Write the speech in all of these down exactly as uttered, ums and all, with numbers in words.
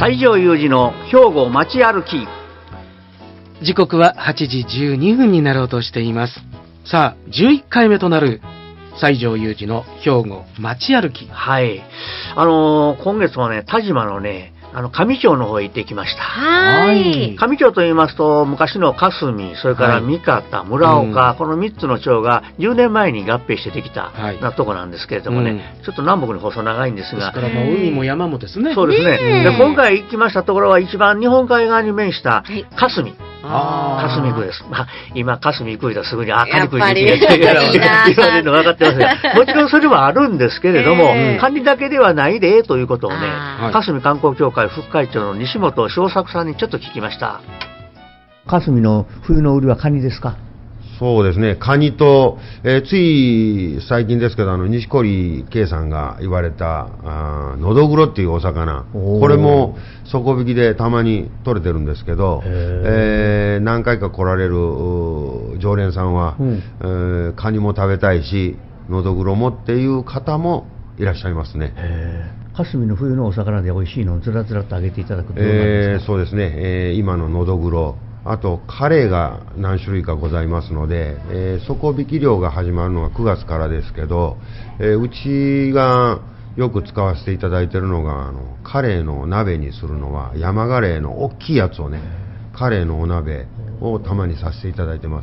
西条雄二の兵庫街歩き。 時刻ははちじじゅうにふんになろうとしています。さあ、じゅういっかいめとなる西条雄二の兵庫街歩き。 はい。あのー、今月はね、田島のね、あの上町の方へ行ってきました。 はい。 上町と言いますと、昔の霞、それから三方、村岡、うん、このみっつの町がじゅうねんまえに合併してできた、はい、なとこなんですけれどもね、うん、ちょっと南北に細長いんですが、 ですからまあ海も山もですね。 そうですね。で今回行きましたところは一番日本海側に面した霞。はい霞区です。まあ、今、霞区だすぐに、あ、カニ区に行って言われるの分かってますが、もちろんそれはあるんですけれども、えー、カニだけではないで、ということをね、霞観光協会副会長の西本正作さんにちょっと聞きました。霞の冬の売りはカニですか？ そうですね、カニと、えー、つい最近ですけど、あの錦織圭さんが言われたあのどぐろっていうお魚、これも底引きでたまに取れてるんですけど、えー、何回か来られる常連さんは、うんえー、カニも食べたいしのどぐろもっていう方もいらっしゃいますね。 霞の冬のお魚で美味しいのをずらずらと揚げていただくと、 えー、そうですね、えー、今ののどぐろ、あとカレーが何種類かございますので、えー、底引き漁が始まるのがくがつからですけど、えー、うちがよく使わせていただいているのが、あのカレーの鍋にするのは山カレーの大きいやつをね、カレーのお鍋をたまにさせていただいてます。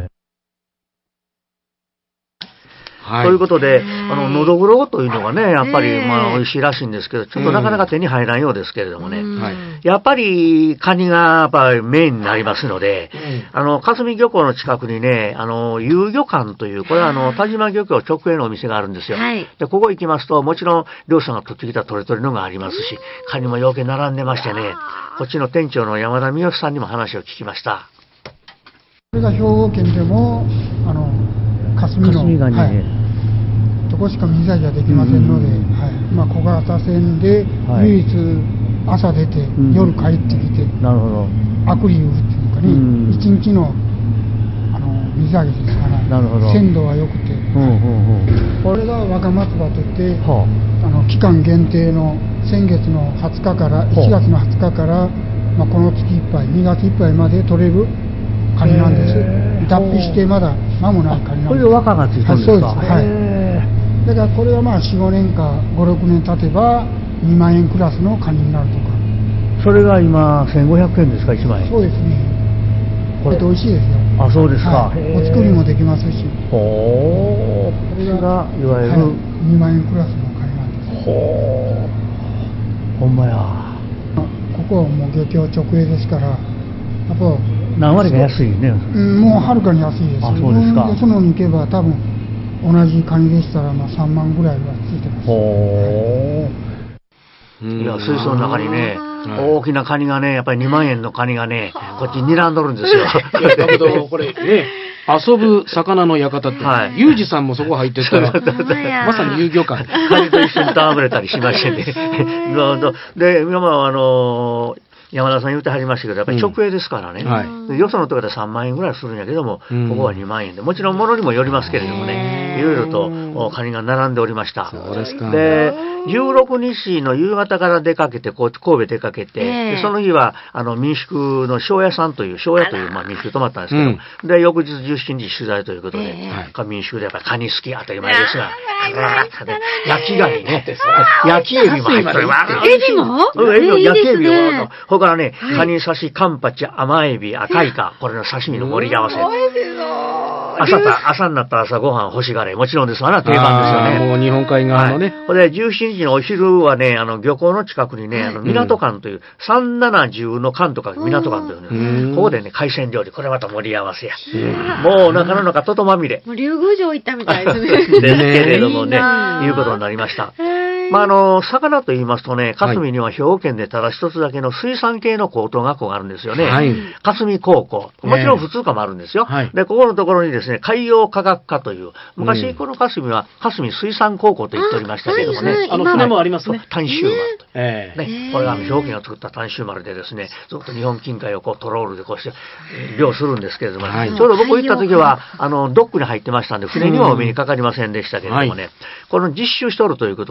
はい、ということで、あの、のどぐろというのがね、やっぱり、まあ、美味しいらしいんですけど、ちょっとなかなか手に入らんようですけれどもね、やっぱり、カニが、やっぱりメインになりますので、あの、霞漁港の近くにね、あの、遊漁館という、これはあの、田島漁協直営のお店があるんですよ。はい、で、ここ行きますと、もちろん、漁師さんが取ってきたトレトレのがありますし、カニもよけ並んでましてね、こっちの店長の山田美義さんにも話を聞きました。 これが兵庫県でも、あの、霞の、 霞がにね、はいそこしか水揚げができませんので、はいまあ、小型船で唯一朝出て、はい、夜帰ってきて、 なるほどアクリルっていうかね、いちにちの、あの水揚げですから、 なるほど鮮度は良くて、うんうんうん、これが若松葉といって、はあ、あの期間限定の先月のはつかからいちがつのはつかから、まあ、この月いっぱいにがついっぱいまで取れるカニなんです。脱皮してまだ間もないカニなんです。 これで若がついてるんですか？ そうです、はいだからこれはまあ よん、ごねんかご、ろくねん経てばにまんえんクラスのカニになるとか。 それが今せんごひゃくえんですか？いちまんえん。 そうですね。これって美味しいですよ。 あ、そうですか。 はい、お作りもできますし。 ほー。これがいわゆる、はい、 にまんえんクラスのカニなんです。 ほー。ほんまや。 ここはもう漁協直営ですから、やっぱ何割が安いね。 うん、もうはるかに安いです。 あ、そうですか。 よそのに行けば多分同じカニでしたらまあさんまんぐらいはついてます。 ほー。いや、水槽の中にね、大きなカニがね、やっぱりにまんえんのカニがね、こっちに睨んどるんですよ。 だけど、これね、遊ぶ魚の館って、はい、ユージさんもそこ入ってたら、まさに遊漁館。 カニと一緒に戯れたりしましてね。で、今はあのー、山田さん言ってはりましたけど、やっぱり直営ですからね、うんはい、よそのところでさんまんえんぐらいするんやけども、うん、ここはにまんえんで、もちろん物にもよりますけれどもね、いろいろとカニが並んでおりました。 そうですか。 で、じゅうろくにちの夕方から出かけて、こう神戸出かけて、でその日はあの民宿の庄屋さんという、庄屋というまあ民宿泊まったんですけど、うん、で、翌日じゅうしちにち取材ということで、民宿でやっぱりカニ好き当たり前ですが、焼きガニね、焼きエビも入っております。 エビもエビの焼きエビを、ほからね、はい、カニ刺し、カンパチ、甘エビ、赤イカ、これの刺身の盛り合わせ。朝た、朝になったら朝ごはん欲しがれ。もちろんですわな、定番ですよね。 もう日本海側のね。 これでじゅうしちにちのお昼はね、あの、漁港の近くにね、あの、港館という、さんななじゅうの館とか港館というね、ここでね、海鮮料理、これまた盛り合わせや。もうお腹の中、ととまみれ。 もう竜宮城行ったみたいですね。 ですけれどもね、いうことになりました。まあ、あの、魚と言いますとね、霞には兵庫県でただ一つだけの水産系の高等学校があるんですよね。はい、霞高校。もちろん普通科もあるんですよ。はい、で、ここのところにですね、海洋科学科という、昔この霞は霞水産高校と言っておりましたけれどもね。 あ, あの、船もありますね。 短州丸と。えー、ね、これが兵庫県が作った短州丸でですね、ずっと日本近海をこうトロールでこうして、漁するんですけれども、はい、ちょうど僕行った時は、あの、ドックに入ってましたんで、船にはお目にかかりませんでしたけれどもね、この実習しとるということで、この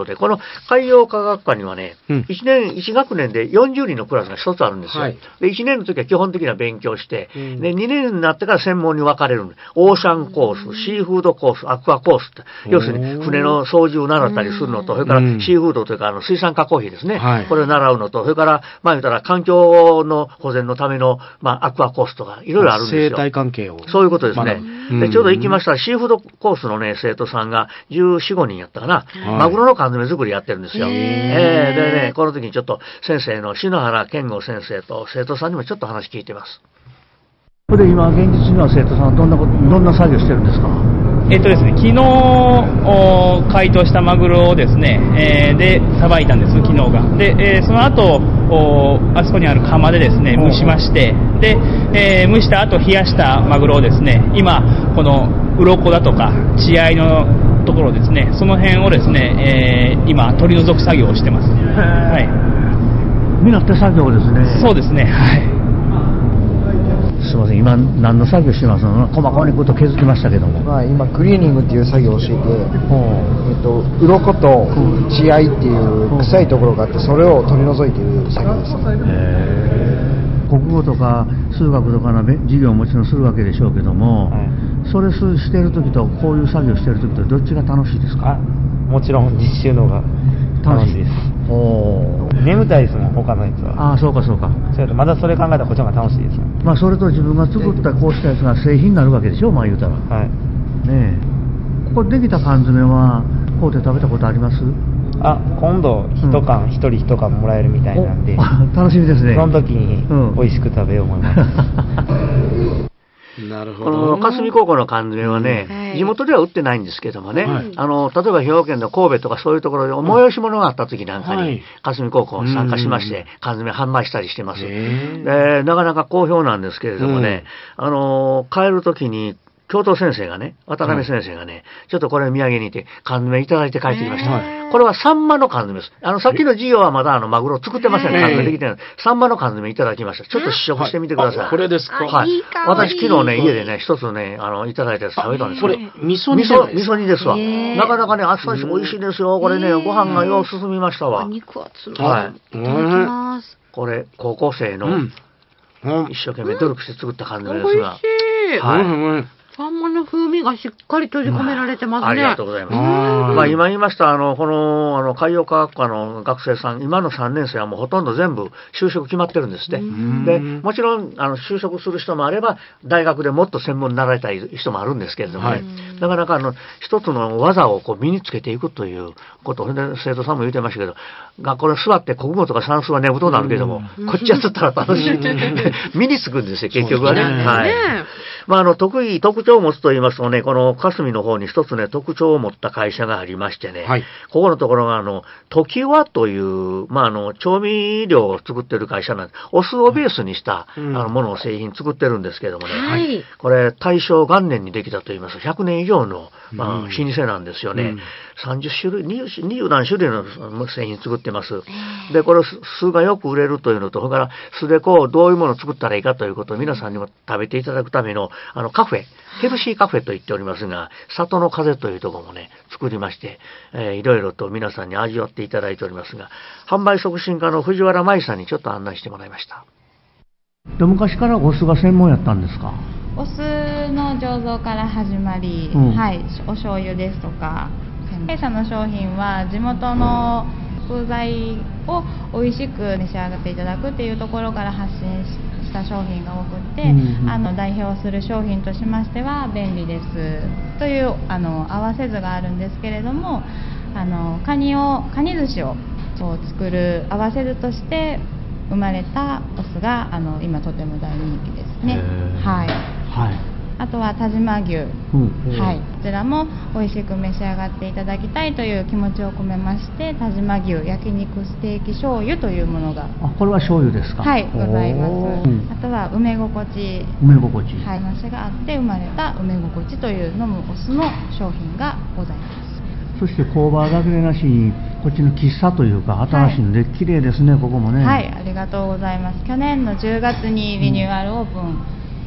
海洋科学科にはね、 うん、 いちねん、いち学年でよんじゅうにんのクラスがひとつあるんですよ。 はい、 で、いちねんの時は基本的な勉強して、 うん、 で、にねんになってから専門に分かれる。オーシャンコース、シーフードコース、アクアコースって、要するに船の操縦を習ったりするのと、それからシーフードというか、あの、水産加工費ですね。はい、これを習うのと、それから、まあ言ったら環境の保全のための、まあ、アクアコースとか、いろいろあるんですよ。 生態関係を。 そういうことですね。うん、で、ちょうど行きましたら、シーフードコースのね、生徒さんがじゅうよん、ごにんやったかな。はい、マグロの缶詰作りやってるんですよ。えー、でね、この時にちょっと先生の篠原健吾先生と生徒さんにもちょっと話聞いてます。これで今、現実には生徒さんはどんなこと、どんな作業してるんですか？ えっとですね、昨日解凍したマグロをですね、えー、でさばいたんです、昨日が。で、えー、その後あそこにある釜でですね蒸しまして、で、えー、蒸した後冷やしたマグロをですね、今この鱗だとか血合いのところですね、その辺をですね、えー、今取り除く作業をしてます。はい。 みんな手作業ですね。 そうですね。はい。 すみません、今何の作業してますの？細かいこと気づきましたけども、 まあ、今クリーニングっていう作業をしていて、えっと、鱗と血合いっていう臭いところがあって、それを取り除いている作業です。 国語とか数学とかの授業ももちろんするわけでしょうけども、はい、それしてる時とこういう作業してる時とどっちが楽しいですか？ もちろん実習の方が楽しいです。お眠たいですもん、他のやつは。 ああ、そうかそうか。 それとまだそれ考えたらこっちの方が楽しいですもん。 まあそれと自分が作ったこうしたやつが製品になるわけでしょ、まあ言うたら。はい。ねえ。ここできた缶詰はこうで食べたことあります？ あ、今度一缶、一、うん、人一缶もらえるみたいなんで。 楽しみですね。 その時に美味しく食べよう思います。 うんなるほど。 この霞高校の缶詰はね、はい、地元では売ってないんですけどもね、はい、あの例えば兵庫県の神戸とかそういうところで催し物があった時なんかに、はい、霞高校参加しまして、缶詰販売したりしてます。でなかなか好評なんですけれどもね、うん、あの帰る時に教頭先生がね、渡辺先生がね、はい、ちょっとこれ土産にて缶詰いただいて帰ってきました。はい、これはサンマの缶詰です。あの、さっきの授業はまだあの、マグロ作ってません。缶詰できてない。サンマの缶詰いただきました。ちょっと試食してみてください。はい、 これですか？ はい。いい私昨日ね、家でね、一つね、あの、いただいたやつ食べたんですこれ、味噌煮です。味噌煮ですわ。なかなかね、あっさりして美味しいですよ。これね、ご飯がよう進みましたわ。 肉厚の。 はい。 いただきます。 これ、高校生の、一生懸命努力して作った缶詰ですが。 美味しい。 はい。 うんサンマの風味がしっかり閉じ込められてますね。 ありがとうございます。まあ今言いましたあのこのあの海洋科学科の学生さん、今のさんねん生はもうほとんど全部就職決まってるんですって。で、もちろんあの就職する人もあれば大学でもっと専門に習いたい人もあるんですけれどもね。はい、なかなかあの一つの技をこう身につけていくということを、ね、生徒さんも言ってましたけど、学校で座って国語とか算数は寝言になるけども、こっちやってたら楽しい身につくんですよ結局はね。はい。まああの得意特徴を持つと言いますとね、この霞の方に一つね特徴を持った会社がありましてね、はい、ここのところがあの常盤というまああの調味料を作ってる会社なんです。お酢をベースにした、うん、あのものを製品作ってるんですけどもね、はい、これ大正元年にできたと言いますひゃくねん以上のまあ、老舗なんですよね。うん、さんじゅっしゅるい、にじゅう何種類の製品作ってます。で、これ酢がよく売れるというのと、それから酢でこうどういうものを作ったらいいかということを皆さんにも食べていただくためのあのカフェ、ヘルシーカフェと言っておりますが、里の風というところもね、作りまして、えー、いろいろと皆さんに味わっていただいておりますが、販売促進課の藤原舞さんにちょっと案内してもらいました。で昔からお酢が専門やったんですか？ お酢の醸造から始まり、うん、はい、お醤油ですとか、弊社の商品は地元の食材を美味しく召し上がっていただくっていうところから発信した商品が多くて、うんうん、あの代表する商品としましては便利ですというあの合わせ図があるんですけれども、あのカニをカニ寿司をそう作る合わせ図として生まれたお酢があの今とても大人気ですね。はい、はい、あとは但馬牛、うんはい、こちらも美味しく召し上がっていただきたいという気持ちを込めまして但馬牛焼肉ステーキ醤油というものが、 あ、これは醤油ですか？ はい、ございます。あとは梅心地、 梅心地、 はい、話があって生まれた梅心地という飲むお酢の商品がございます。 そして工場だけでなしにこっちの喫茶というか新しいので、はい、綺麗ですねここもね。 はい、ありがとうございます。去年のじゅうがつにリニューアルオープン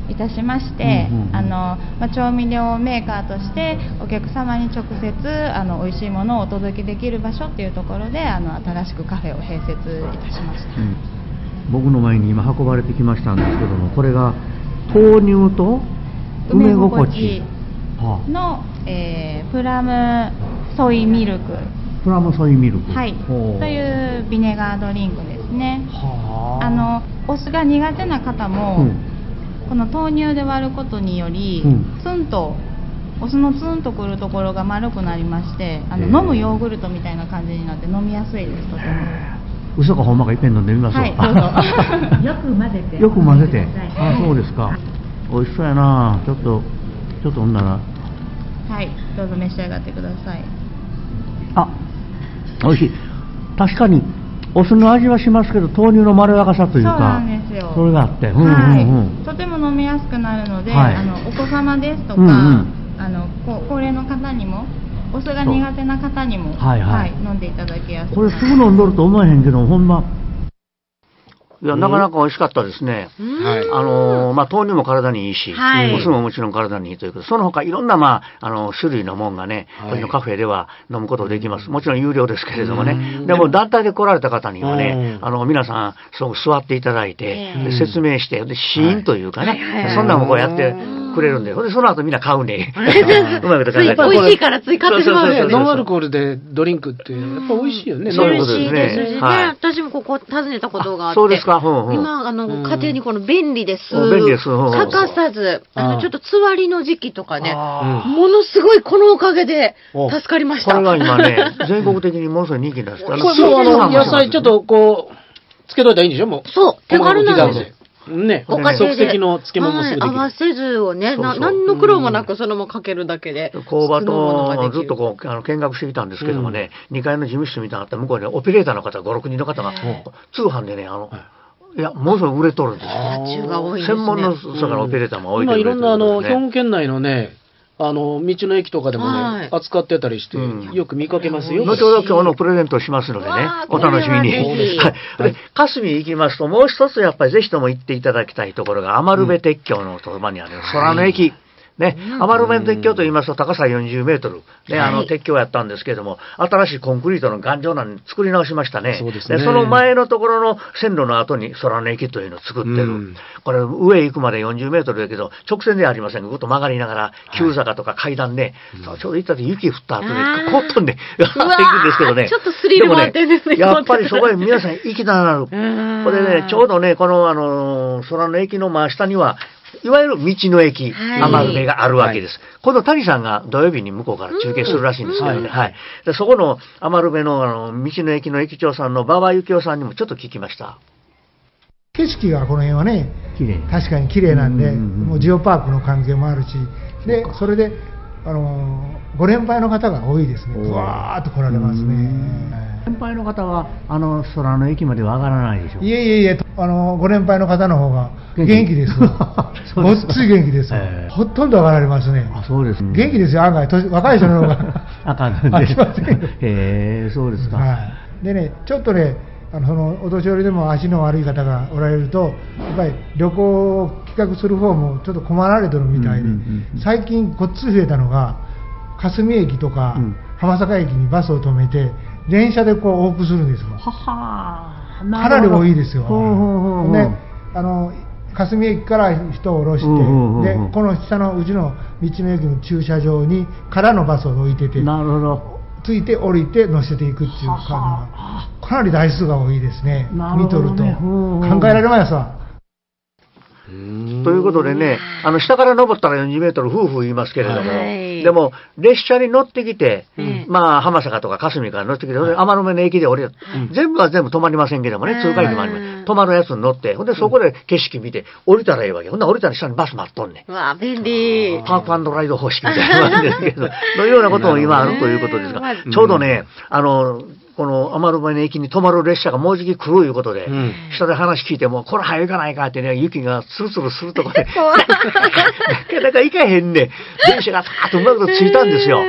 いたしまして、うんうんうん、あのまあ、調味料メーカーとしてお客様に直接あの美味しいものをお届けできる場所っていうところであの新しくカフェを併設いたしました、うん、 僕の前に今運ばれてきましたんですけども、これが豆乳と梅心地の、えー、プラムソイミルクプラムソイミルク、 はい、というビネガードリンクですね。はあのお酢が苦手な方も、うん、この豆乳で割ることにより、うん、ツンとお酢のツンとくるところが丸くなりまして、あの飲むヨーグルトみたいな感じになって飲みやすいです。とても嘘かほんまかいっぺん飲んでみましょう。 はい、どうぞよく混ぜてよく混ぜてあ、そうですか。美味しそうやな。ちょっとちょっとほんならはい、どうぞ召し上がってください。 あ、美味しい。確かにお酢の味はしますけど、豆乳のまろやかさというか、 そうなんですよ。 それがあって、うんうんうん、 はい、とても飲みやすくなるので、はい、あのお子様ですとか、うんうん、あの高齢の方にもお酢が苦手な方にも、はいはいはい、飲んでいただきやすい。 これすぐ飲んどると思えへんけど、ほんまいや、なかなか美味しかったですね。うん、あのまあ、豆乳も体にいいし、はい、お酢ももちろん体にいいということで、その他いろんな、まあ、あの種類のもんがね、はい、このカフェでは飲むことできます。もちろん有料ですけれどもね。でも団体で来られた方にはね、あの皆さんそう座っていただいて、で説明して、で試飲というかね、はい、そんなのもこうやってくれるんで、でその後みんな買うね。 うまいこと考えて。美味しいからつい買ってしまうよね。 ノンアルコールでドリンクってやっぱ美味しいよね。 そういうことですね。私もここ訪ねたことがあって。 そうですか。うんうん、 今あの家庭にこの便利です。 便利です。 欠かさず、あのちょっとつわりの時期とかね、ものすごいこのおかげで助かりました。 これが今ね、全国的にものすごい人気なんです。これもうあの野菜ちょっとこうつけといたらいいんでしょもう。 そう、手軽なんです。 ね、お家庭で即席の漬物もすぐできる、 はい、合わせずをね、な何の苦労もなくそのままかけるだけで工場とずっとこうあの見学してきたんですけどもね、うん、にかいの事務室みたいなのあった向こうにオペレーターの方ごろくにんの方が通販でね、あの、はい、いやものすごい売れとるんですよ。 が多いですね。 専門のそからオペレーターも多いという、 ね、うん、いろんなあの兵庫県内のね、あの道の駅とかでもね、はい、扱ってたりして、うん、よく見かけますよ。 後ほど今日のプレゼントしますのでね、お楽しみに。はい。で、霞行きますと、もう一つやっぱりぜひとも行っていただきたいところが、余部鉄橋のそばにある空の駅。ね、余部鉄橋と言いますと高さよんじゅうメートル、ね、あの鉄橋やったんですけれども、新しいコンクリートの頑丈なのに作り直しましたね。そうですね。でその前のところの線路の後に空の駅というのを作ってる。うん、これ上行くまでよんじゅうメートルだけど、直線ではありませんが、ぐっと曲がりながら、急坂とか階段で、はい、ちょうど行った時雪降った後で、コットンで行くんですけどね。 ちょっとスリルもあってですね。 やっぱりそこへ皆さん行きたなる。これね、ちょうどね、このあの空の駅の真下には、いわゆる道の駅、余部があるわけです。はい、この谷さんが土曜日に向こうから中継するらしいんですけどね。うん、はい。でそこの余部の、あの道の駅の駅長さんの馬場幸雄さんにもちょっと聞きました。 景色がこの辺はね、綺麗、確かに綺麗なんで、うんうんうん、もうジオパークの関係もあるし、で、それで、あのー、ご年配の方が多いですね。ぶわーっと来られますね。 年配の方はあの空の駅までは上がらないでしょう。 いえいえいえ、あのご年配の方の方が元気ですわ。ごっつい元気ですわ。ほとんど上がられますね。 あ、そうですね。 元気ですよ、案外若い人の方があかんので。あきません。へえ、そうですか。 はい。でね、ちょっとね、あのそのお年寄りでも足の悪い方がおられると、やっぱり旅行を企画する方もちょっと困られてるみたいで、うんうんうん、最近こっち増えたのが霞駅とか、うん、浜坂駅にバスを止めて電車でこう往復するんですよ。はは、かなり多いですよ。ほうほうほう、で、あの霞駅から人を降ろして、うんうんうん、でこの下のうちの道の駅の駐車場にからのバスを置いてて、 なるほど、 ついて降りて乗せていくっていうか、かなり台数が多いですね。見とると考えられますわ。 ということでね、あの下から登ったらよんじゅうメートル夫婦言いますけれども、はい、でも列車に乗ってきて、うん、まあ浜坂とか霞から乗ってきて、はい、天目の駅で降りる、うん、全部は全部止まりませんけどもね、通過駅もあります。止まるやつに乗って、ほんでそこで景色見て降りたらいいわけ。ほんで降りたら下にバス待っとんねん。 うわ便利。 パーク&ライド方式みたいな感じですけどのようなことも今あるということですが、ちょうどね、あのこの余部の駅に止まる列車がもうじき来るということで、うん、下で話聞いてもこれ早いかないかってね、雪がスルスルするとこでなかなか行かへんね。電車がさーっとうまくついたんですよ。うん、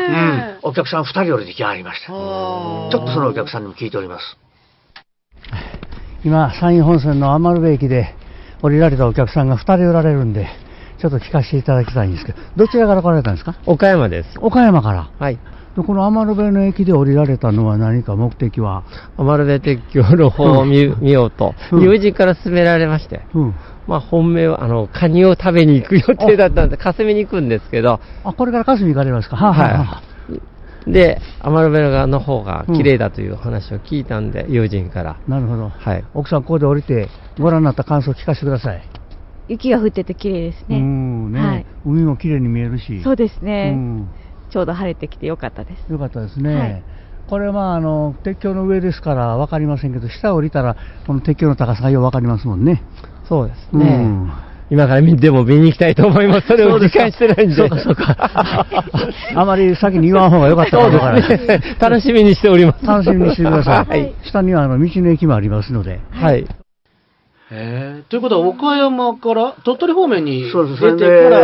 お客さんふたり降りてきはりました。ちょっとそのお客さんにも聞いております。今山陰本線の余部駅で降りられたお客さんがふたりおられるんで、 ちょっと聞かせていただきたいんですけど、どちらから来られたんですか？ 岡山です。 岡山から。 はい。 でこの余部の駅で降りられたのは何か目的は？ 余部鉄橋の方を見、うん、見ようと、うん、友人から勧められまして、うん、まあ本命はあのカニを食べに行く予定だったんで、霞に行くんですけど。 あ、これから霞行かれますか？はあ、はあはあ、で、余部側の方が綺麗だという話を聞いたんで、うん、友人から。 なるほど。 はい。 奥さんここで降りてご覧になった感想を聞かせてください。 雪が降ってて綺麗ですね。 うんね、はい、海も綺麗に見えるし。 そうですね。うん、ちょうど晴れてきてよかったです。 よかったですね。はい、これはあの鉄橋の上ですから分かりませんけど、下を降りたらこの鉄橋の高さがよく分かりますもんね。 そうですね。うん、今から見ても見に行きたいと思います。それを時間してないんで。 そうかそうか。あまり先に言わん方がよかったかもわからない。 ね、楽しみにしております。 楽しみにしてください。はい、下にはあの道の駅もありますので。 はい。 えー、ということは岡山から鳥取方面に出てから、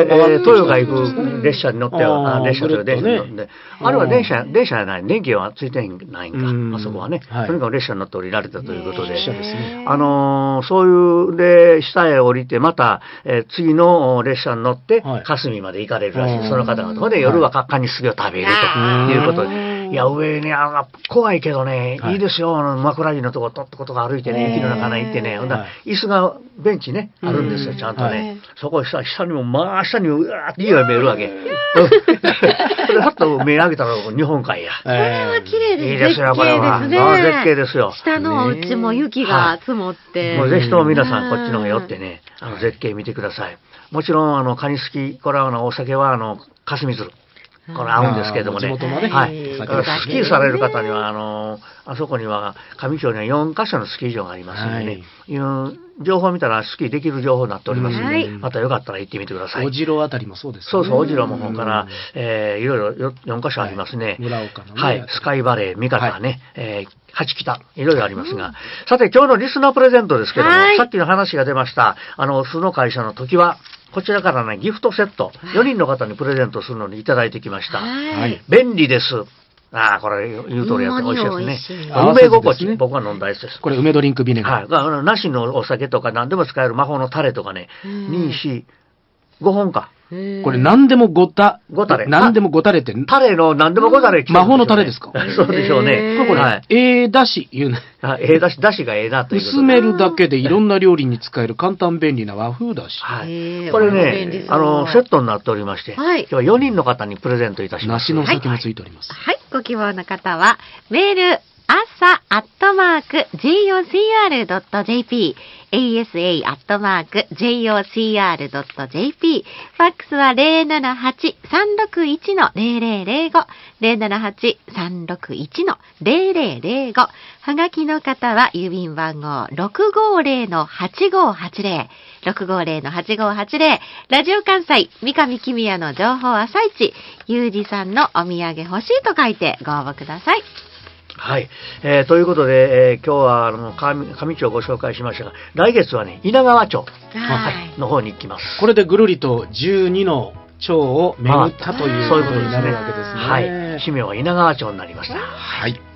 えー、豊川行く列車に乗っては、列車という電車に乗って、ね、あれは電車、電車じゃない、電気はついてないんか、あそこはね、はい、とにかく列車に乗って降りられたということで、ね、あのー、そういうで下へ降りて、また、えー、次の列車に乗って、はい、霞まで行かれるらしい、その方々で夜はカニすぎを食べるということで。いや、上に、あの、怖いけどね、はい、いいですよ、あの、枕木のとこ、とっとことか歩いてね、雪の中に行ってね、ほんだ椅子が、ベンチね、あるんですよ、ちゃんとね。はい、そこ下、下にも、まあ、下にうわーって家が見えるわけ。それ、はっと目上げたら日本海や。 これは綺麗ですね。 いいですよ、これは。絶景ですよ。 下のお家も雪が積もって。 もうぜひとも皆さん、こっちの方寄ってね、あの、絶景見てください。もちろん、あの、カニスキ、これはあの、お酒は、あの、霞鶴。これ合うんですけれどもね。 地元のね。 はい。スキーされる方には、あの、あそこには、上町にはよんカ所のスキー場がありますのでね、はい、情報を見たらスキーできる情報になっておりますので、はい、またよかったら行ってみてください。 お城あたりもそうですね。 そうそう、お城も方から、えー、いろいろよんカ所ありますね。 はい、村岡のね。 はい。スカイバレー、三方ね、はい、えー、八北、いろいろありますが、うん、さて今日のリスナープレゼントですけども、はい、さっきの話が出ました、あの、その会社の時は、こちらからね、ギフトセット、よにんの方にプレゼントするのにいただいてきました。はい。便利です。ああ、これ言う通りやって美味しいですね。梅心地、ね、僕が飲んだやつです。 これ梅ドリンクビネガー。 はい。梨のお酒とか何でも使える魔法のタレとかね、に、よん、ごほんか。 これ何でもごた、 ごタレ。 何でもごタレって。 タレの何でもごタレ、 ね、魔法のタレですか？ そうでしょうね。 これ、はい、ええだし言うね。 ええだし、だしがええなということで。 薄めるだけでいろんな料理に使える簡単便利な和風だし。 はい。これね、あの、セットになっておりまして、はい、今日はよにんの方にプレゼントいたします。 梨の先もついております。 はい。はい、ご希望の方は、メール、朝アットマーク ジェイオーシーアールドットジェーピー エーエスエー アットマーク ジェイオーシーアールドットジェーピー ファックスは ゼロななはちさんろくいちのゼロゼロゼロご ゼロななはちさんろくいちのゼロゼロゼロごはがきの方は郵便番号 ろくごゼロのはちごはちゼロ ろくごゼロのはちごはちゼロ ラジオ関西三上公也の情報朝市ゆうじさんのお土産欲しいと書いてご応募ください。 はい、えー、ということで、えー、今日はあの上上町をご紹介しましたが、来月はね稲川町、はい、の方に行きます。 これでぐるりとじゅうにの町を巡ったということになるわけですね。 はい、使命は稲川町になりました。 はい。